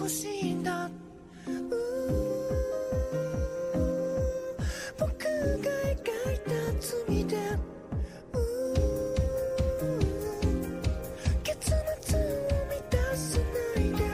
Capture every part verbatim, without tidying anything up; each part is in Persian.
しいんだ僕が描いた罪で結末を満たさないで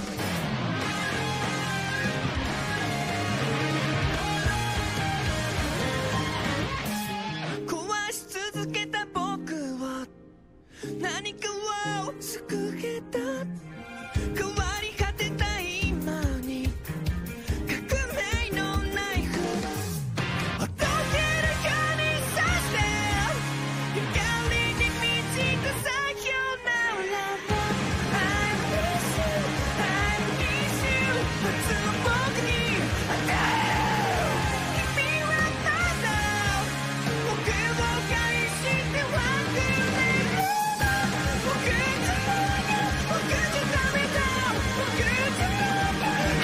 壊し続けた僕は何かを救えた変わり果てた今に革命のナイフを溶けるように刺して光に導くさよならを I miss you I miss you 夏の僕に会え君はただ僕を愛してはくれる僕じゃ僕じゃダメだ僕じゃダメ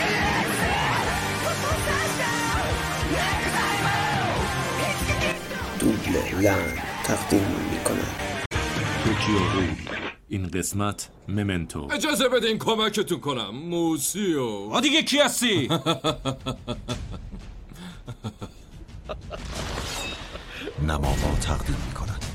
دوبله لعن تقدیم می‌کند. توکیو غول. این قسمت ممنتو. اجازه بدین کمکتون کنم موسیو. آ دیگه کی هستی؟ نماوا تقدیم می‌کند.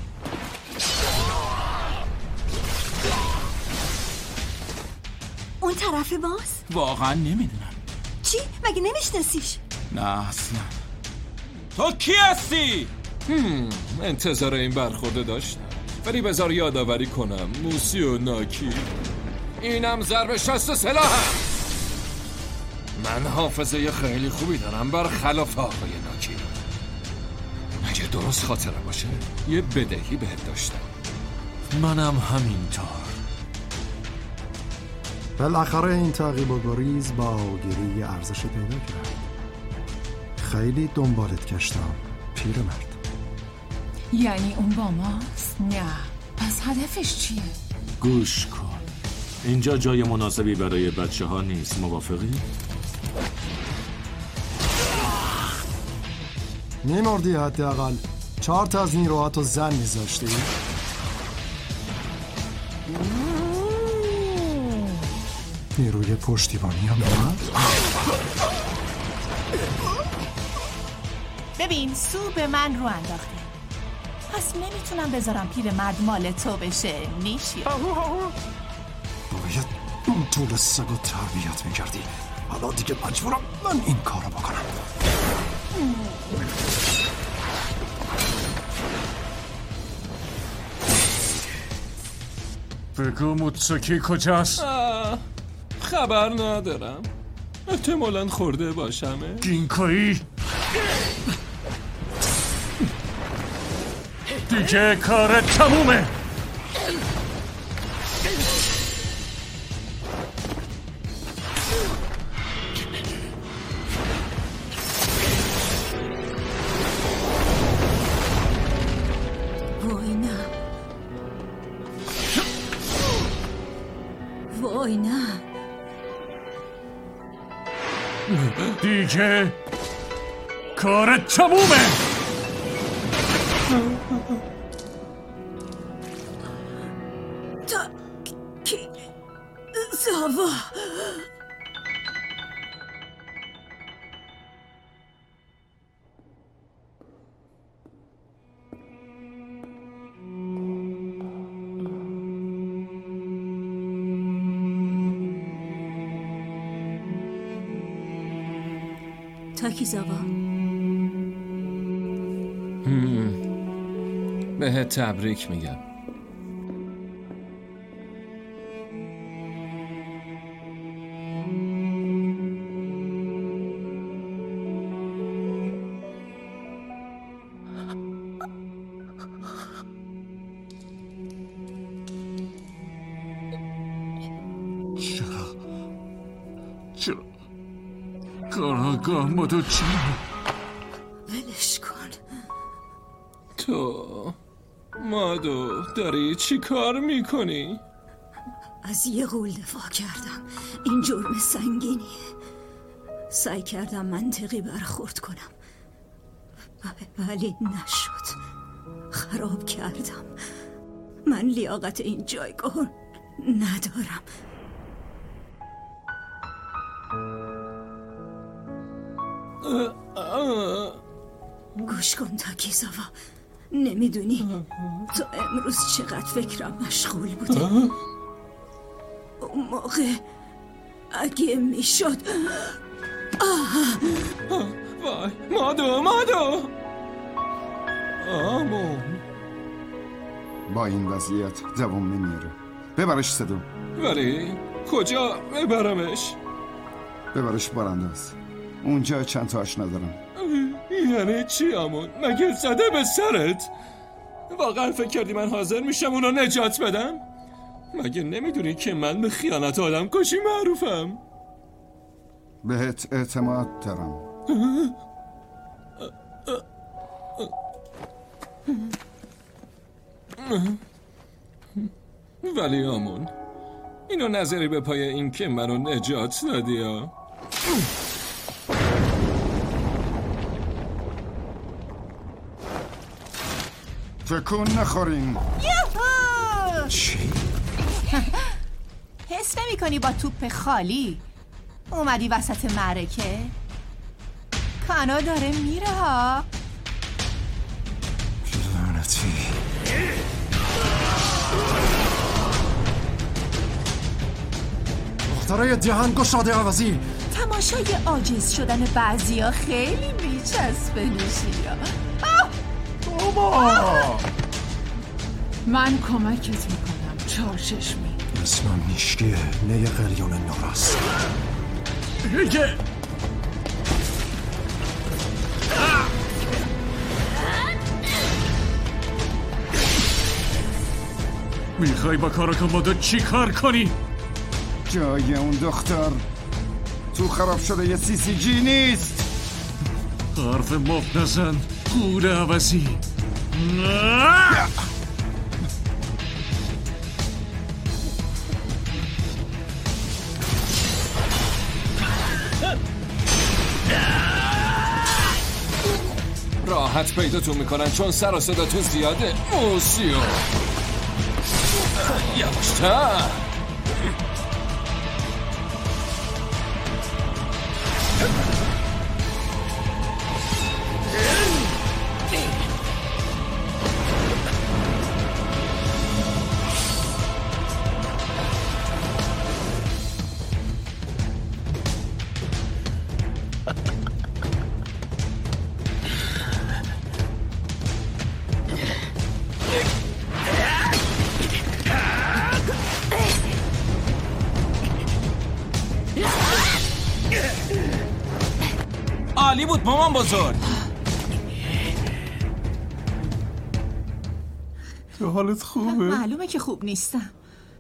اون طرف باز؟ واقعا نمیدونم. چی؟ مگه نمیشناسیش؟ نه اصلا. تو کی هستی؟ هم. انتظار این برخورده داشتم ولی بذار یادآوری کنم موسیو ناکی اینم ضرب شست سلاحم. من حافظه خیلی خوبی دارم برخلاف آقای ناکی. اگه درست خاطره باشه یه بدهی بهت داشتم. منم همینطور. بالاخره این تعقیب و گریز با گیری ارزش پیدا کرد. خیلی دنبالت گشتم پیرمرد. یعنی اون با ماست؟ نه. پس هدفش چیه؟ گوش کن. اینجا جای مناسبی برای بچه ها نیست. موافقی؟ میمردی حداقل چهار تا از نیروهاتو زن میذاشتی؟ نیروی پشتیبانی هم اومد؟ ببین سو به من رو انداخته پس نمیتونم بذارم پیرمرد مال تو بشه. نیشی باید اون طول سگو تربیت میکردی. حالا دیگه مجبورم من این کارو بکنم. بگو موتسوکی کجاست؟ خبر ندارم. احتمالاً خورده باشمه. گینکویی دیگه کار تمومه. وای نه وای نه دیگه کار تمومه. تا کی زاوا تاکیزاوا بهت تبریک میگم. چرا چرا کاراگاه مادو چرا ولش کن. تو مادو داری چی کار میکنی؟ از یه غول دفاع کردم. این جرم سنگینیه. سعی کردم منطقی برخورد کنم ولی نشد. خراب کردم. من لیاقت این جایگاه ندارم. گوش کن تاکیزاوا، نمیدونی تو امروز چقدر فکرم مشغول بوده. اون موقع اگه میشد. وای مادو مادو آمون. با این وضعیت دوام نمیاره. ببرش صدو. ولی کجا ببرمش؟ ببرش بارانداز. اونجا چند تا آشنا دارم. یعنی چی آمون؟ مگه زده به سرت؟ واقعا فکر کردی من حاضر میشم اونو نجات بدم؟ مگه نمیدونی که من به خیانت آدم کشی معروفم؟ بهت اعتماد دارم. ولی آمون اینو نظری به پای این که منو نجات دادی ها؟ تکون نخورین. چی؟ حس نمی کنی با توپ خالی اومدی وسط معرکه؟ کانا داره میره ها. لعنتی. دخترای دهن گشاده عوضی. تماشای عاجز شدن بعضیا خیلی میچسبه نوشیا. بابا من کمکت میکنم چارچشمی. اسمم نیشکیه، نه قلیون ناراست. هیگه میخوای با کاراکامادو چی کار کنی؟ جای اون دختر تو خراب شده یه سی سی جی نیست. حرف مفت نزن قول عوضی. راحت پیداتون میکنن چون سر و صداتون زیاده. موسیو یواشتر. عالی بود مامان بزرگ. تو حالت خوبه؟ معلومه که خوب نیستم.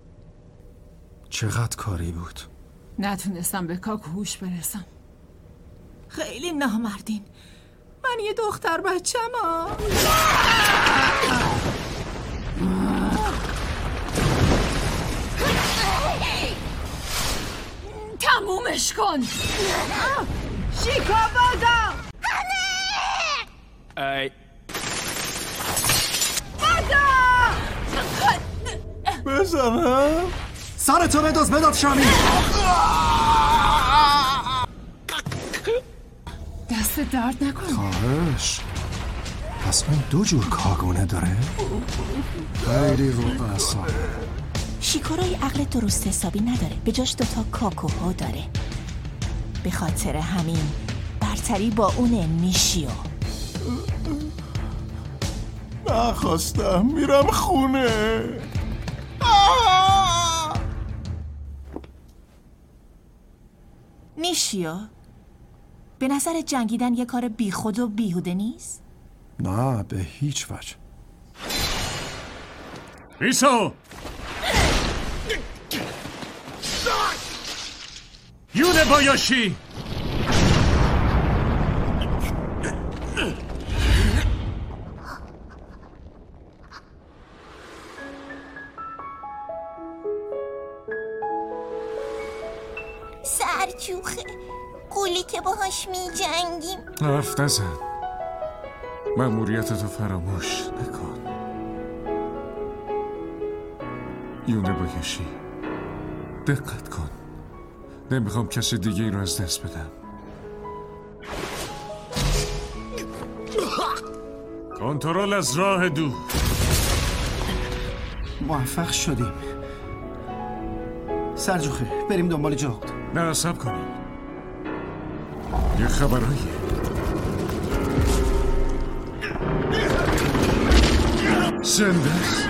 چقدر کاری بود. نتونستم به کاک هوش برسم. خیلی نامردین. من یه دختر بچم ها. تمومش کن. شیکا بادا. ای بزنم سرتو بداز بداد شامی. دست درد نکن. خواهش. پس اون دو جور کاگونه داره؟ خیلی رو اعصابه. شیکورای عقل درست حسابی نداره، به جاش دوتا کاکوها داره. به خاطر همین برتری با اونه نیشیو. نخواستم میرم خونه. نیشیو به نظر جنگیدن یه کار بیخود و بیهوده نیست؟ نه به هیچ وجه. ایسو یونه بایاشی. سرجوخه قولی که باهاش می جنگیم. حرف نزن. مأموریتتو فراموش نکن. یونه بایاشی دقت کن. نمیخوام کسی دیگه این رو از دست بدم. کنترل از راه دور. موفق شدیم. سرجوخه بریم دنبال جهد. نه صبر کنیم، یه خبرهاییه. زنده است.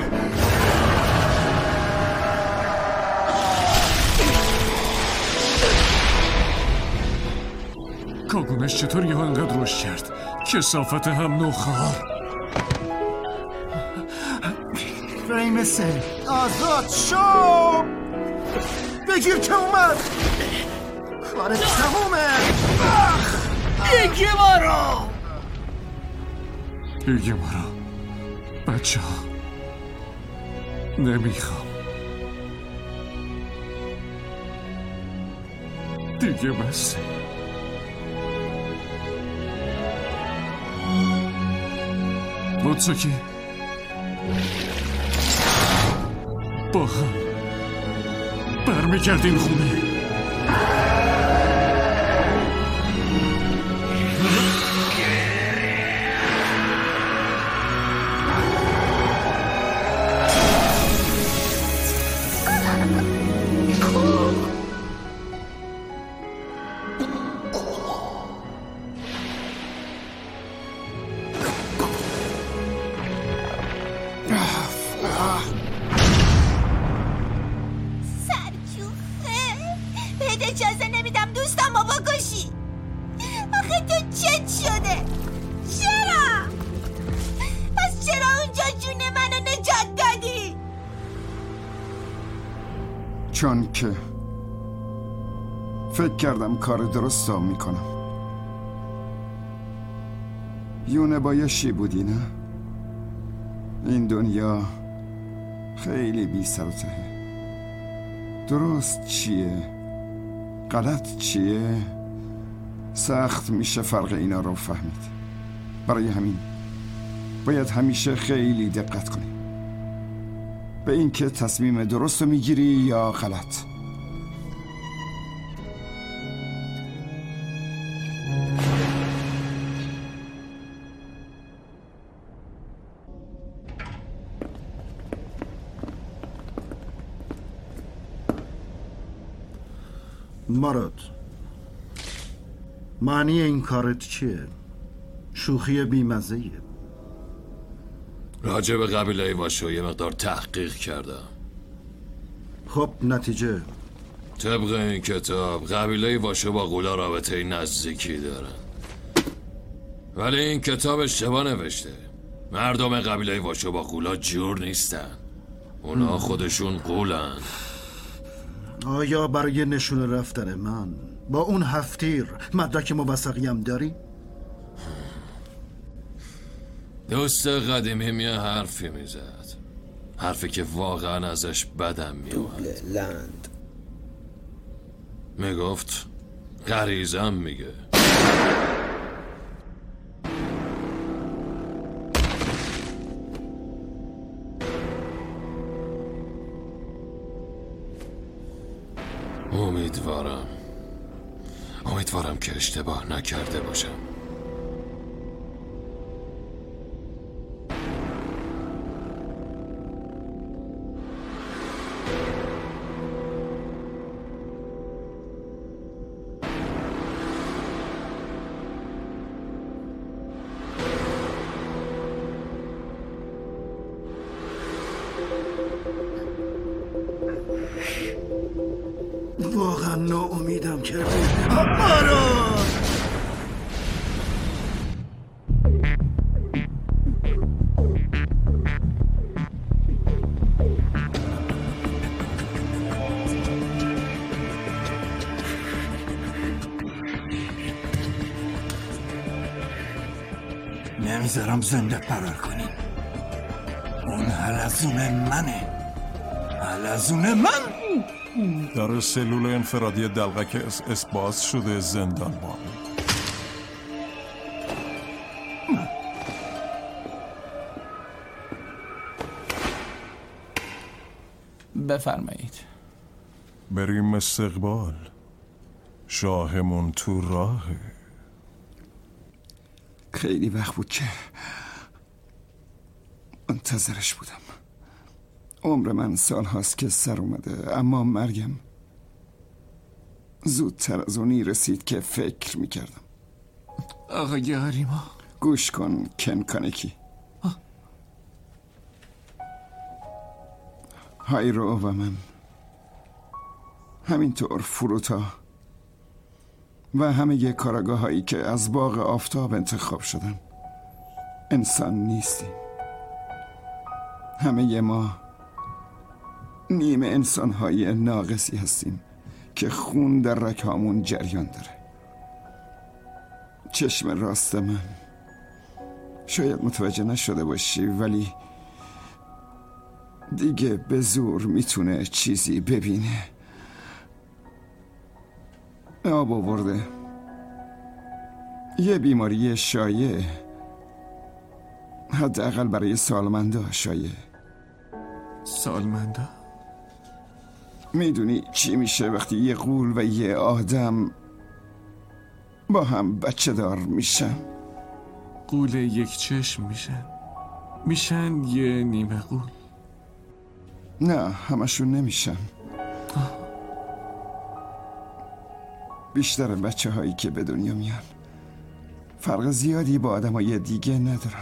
کاگونش چطور یه انقدر رشد کرد؟ کثافت هم نوخوار. فریم سه آزاد شو. بگیر که اومد. کار تمومه. دیگه ما رو دیگه ما رو بچه ها نمیخوام دیگه. بس بوتسوکی با هم برمیگردیم خونه. چون که فکر کردم کار درست رو میکنم. یونه بایشی بودی نه؟ این دنیا خیلی بی سر و تهه. درست چیه؟ غلط چیه؟ سخت میشه فرق اینا رو فهمید. برای همین باید همیشه خیلی دقت کنی به این که تصمیم درست رو میگیری یا غلط. ماراد، معنی این کارت چیه؟ شوخی بیمزه‌ایه. راجع به قبیله واشو یه مقدار تحقیق کردم. خب نتیجه؟ طبق این کتاب قبیله واشو با غولا رابطه نزدیکی دارن، ولی این کتاب اشتباه نوشته. مردم قبیله واشو با غولا جور نیستن، اونا خودشون غولن. آیا برای نشون رفتن من با اون هفتیر مدرک موثقی هم داری؟ دوست قدیمی یه حرفی میزد، حرفی که واقعا ازش بدم میومد. لند میگفت غریزم میگه. امیدوارم امیدوارم که اشتباه نکرده باشم. واقعا ناامیدم کردی ماراد. نمیذارم زنده فرار کنیم. اون حلزون منه، حلزون من. در سلول انفرادی دلغک اس اس باز شده. زندان بان بفرمایید. بریم استقبال. شاهمون تو راهه. خیلی وقت بود که منتظرش بودم. عمر من سال هاست که سر اومده، اما مرگم زودتر از اونی رسید که فکر میکردم. آقای آریما گوش کن کن کانکی. هایرو و من، همینطور فروتا و همه ی کاراگاه هایی که از باغ آفتاب انتخاب شدن انسان نیستیم. همه ی ما نیمه انسان های ناقصی هستیم که خون در رگهامون جریان داره. چشم راست من، شاید متوجه نشده باشی، ولی دیگه به زور میتونه چیزی ببینه. آب آورده. یه بیماری شایع، حداقل برای سالمندا شایع. سالمندا؟ میدونی چی میشه وقتی یه غول و یه آدم با هم بچه دار میشن؟ غول یک چشم میشن میشن یه نیمه غول. نه، همشون نمیشن. بیشتر بچه هایی که به دنیا میان فرق زیادی با آدم های دیگه ندارن،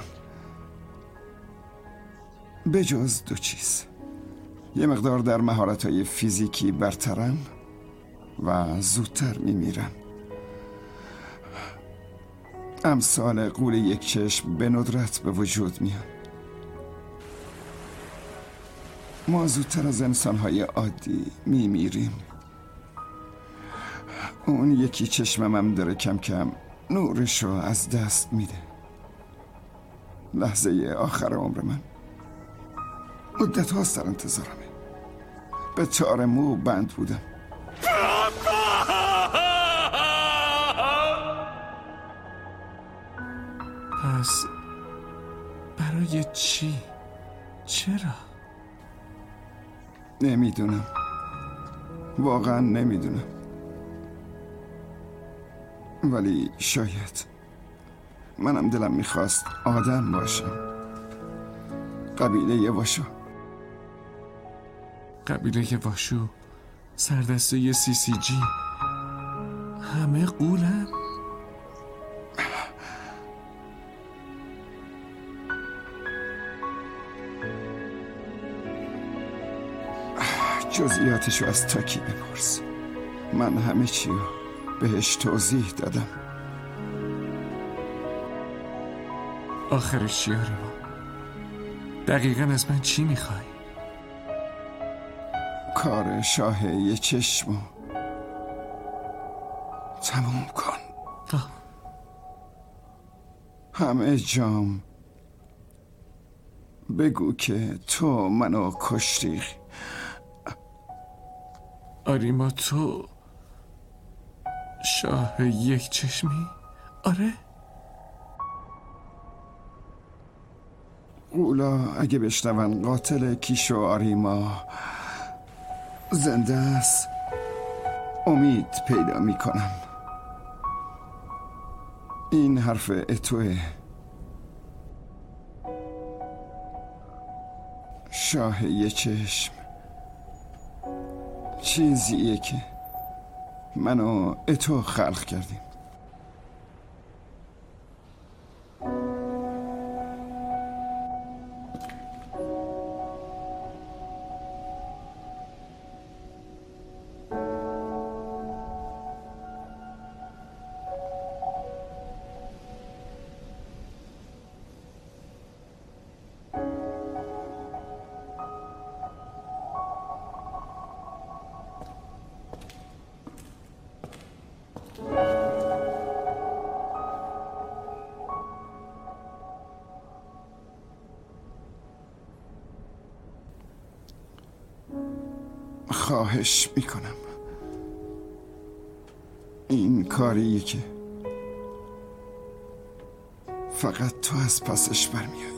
به جز دو چیز: یه مقدار در مهارت های فیزیکی برترن و زودتر میمیرن. امثال غول یک چشم به ندرت به وجود میان. ما زودتر از انسانهای عادی میمیریم. اون یکی چشمم هم داره کم کم نورشو از دست میده. لحظه آخر عمر من مدت هاست در انتظارمه. به تار مو بند بودم. پس برای چی؟ چرا؟ نمیدونم، واقعا نمیدونم، ولی شاید منم دلم میخواست آدم باشم. قبیله واشو. قبیله واشو، سردسته سی سی جی، همه غولن؟ جزئیاتشو از تاکی بپرس. من همه چی رو بهش توضیح دادم. آخرش چی آریما؟ دقیقاً از من چی میخوای؟ کار شاه یه چشمو تموم کن. آه. همه جام بگو که تو منو کشتی. آریما تو شاه یک چشمی؟ آره؟ غولا اگه بشنون قاتل کیشو آریما زنده است، امید پیدا میکنم. این حرف اتوه. شاه یه چشم چیزیه که منو اتو خلق کردیم. خواهش میکنم، این کاریه که فقط تو از پسش برمیای.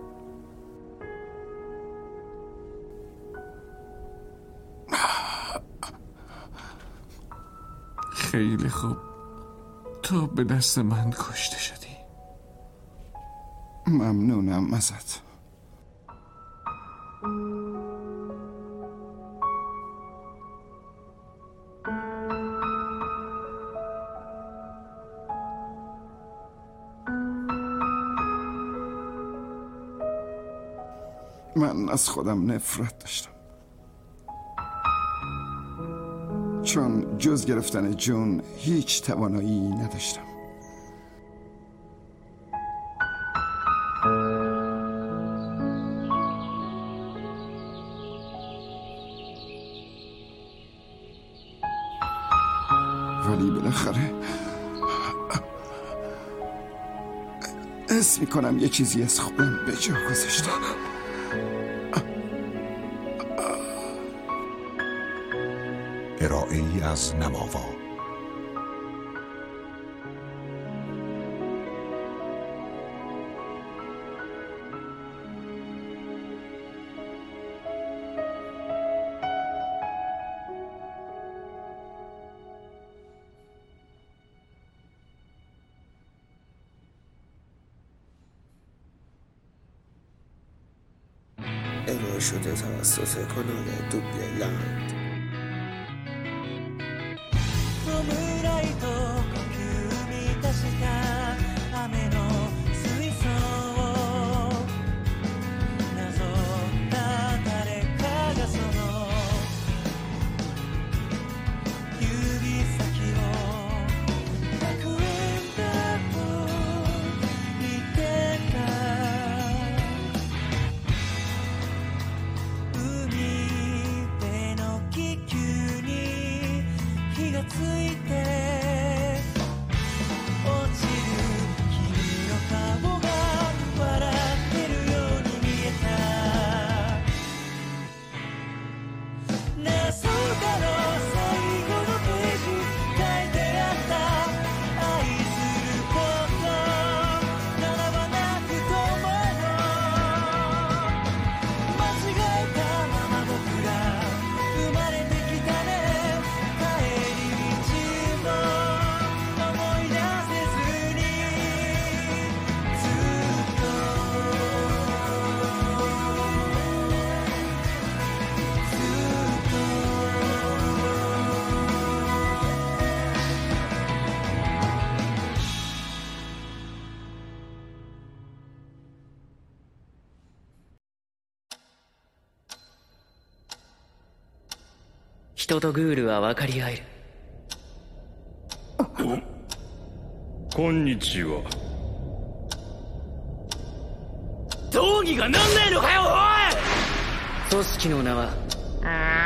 خیلی خوب، تو به دست من کشته شدی. ممنونم ازت. من از خودم نفرت داشتم، چون جز گرفتن جون هیچ توانایی نداشتم. ولی بالاخره حس میکنم یه چیزی از خودم به جا گذاشتم. ارائه ای از نماوا. ارائه شده توسط کانال دوبله لند. 弔いと呼吸満たした雨の水槽をなぞった誰かがその指先をひゃくえんだと言ってた。海辺の気球に火がついて落ちる君の顔が笑ってるように見えた。謎かの最後のページ書いてあった愛すること習わなくとも間違えたまま僕ら生まれてきたね。 人とグールは分かり合える。 こんにちは。 道義がなんねえのかよ、おい！組織の名は